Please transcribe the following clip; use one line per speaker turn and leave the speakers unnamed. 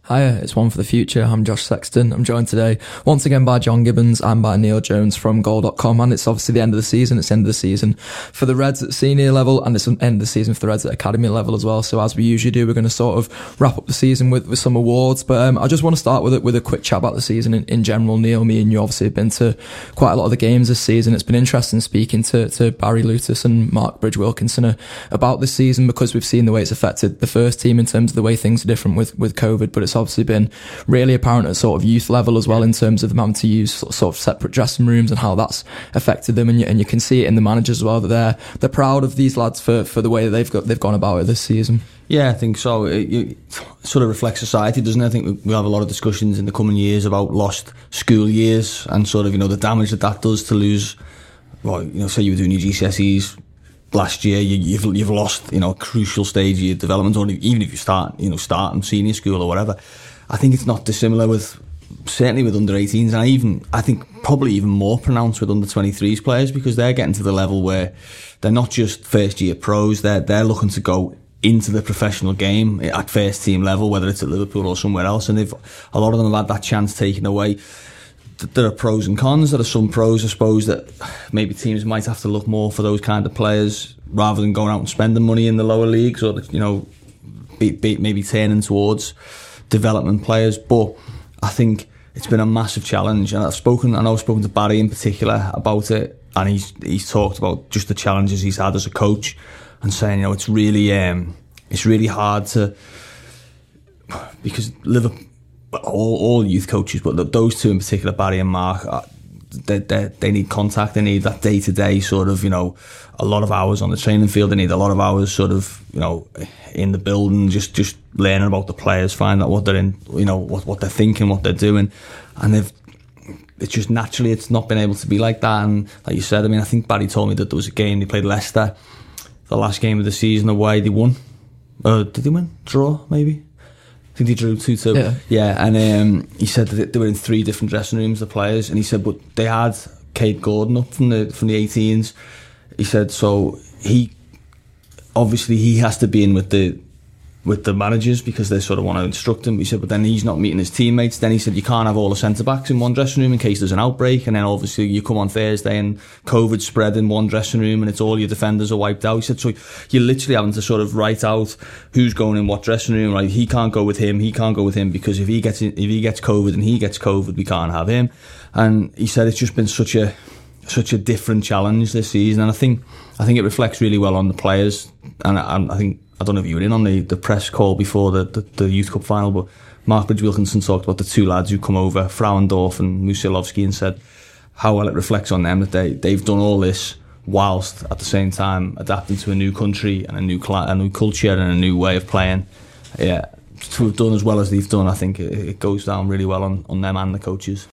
Hiya, it's One for the Future. I'm Josh Sexton. I'm joined today once again by John Gibbons and by Neil Jones from Goal.com. And it's obviously the end of the season. It's the end of the season for the Reds at senior level, and it's the end of the season for the Reds at academy level as well. So as we usually do, we're going to sort of wrap up the season with some awards. But I just want to start with a quick chat about the season in general. Neil, me and you obviously have been to quite a lot of the games this season. It's been interesting speaking to Barry Lutis and Mark Bridge-Wilkinson about this season, because we've seen the way it's affected the first team in terms of the way things are different with COVID, but it's obviously been really apparent at sort of youth level as well, in terms of them having to use sort of separate dressing rooms and how that's affected them, and you can see it in the managers as well, that they're proud of these lads for the way that they've gone about it this season.
Yeah, I think so. It sort of reflects society, doesn't it? I think we'll have a lot of discussions in the coming years about lost school years and sort of, the damage that does to lose. Well, say you were doing your GCSEs last year, you've lost, a crucial stage of your development, or even if you starting senior school or whatever. I think it's not dissimilar certainly with under 18s, and I think probably even more pronounced with under 23s players, because they're getting to the level where they're not just first year pros, they're looking to go into the professional game at first team level, whether it's at Liverpool or somewhere else, and a lot of them have had that chance taken away. There are pros and cons. There are some pros, I suppose, that maybe teams might have to look more for those kind of players rather than going out and spending money in the lower leagues, or maybe turning towards development players. But I think it's been a massive challenge, and I've spoken to Barry in particular about it, and he's talked about just the challenges he's had as a coach, and saying it's really hard to, because Liverpool, all youth coaches, but those two in particular, Barry and Mark, they need contact. They need that day-to-day sort of, a lot of hours on the training field. They need a lot of hours sort of, in the building, just learning about the players, find out what they're in, what they're thinking, what they're doing. And it's just naturally, it's not been able to be like that. And like you said, I think Barry told me that there was a game, they played Leicester, the last game of the season away, they won. Did they win? Draw, maybe? I think they drew 2-2. Yeah, and he said that they were in 3 different dressing rooms, the players, and he said, but they had Cade Gordon up from the 18s. He said, so he has to be in with the managers, because they sort of want to instruct him. He said, but then he's not meeting his teammates. Then he said, you can't have all the centre-backs in one dressing room in case there's an outbreak, and then obviously you come on Thursday and COVID spread in one dressing room and it's all your defenders are wiped out. He said, so you're literally having to sort of write out who's going in what dressing room, right? He can't go with him, because if he gets COVID and he gets COVID, we can't have him. And he said it's just been such a different challenge this season, and I think it reflects really well on the players. And I think, I don't know if you were in on the press call before the Youth Cup final, but Mark Bridge-Wilkinson talked about the 2 lads who come over, Frauendorf and Musialowski, and said how well it reflects on them that they've done all this whilst at the same time adapting to a new country and a new culture and a new way of playing. Yeah, to have done as well as they've done, I think it goes down really well on them and the coaches.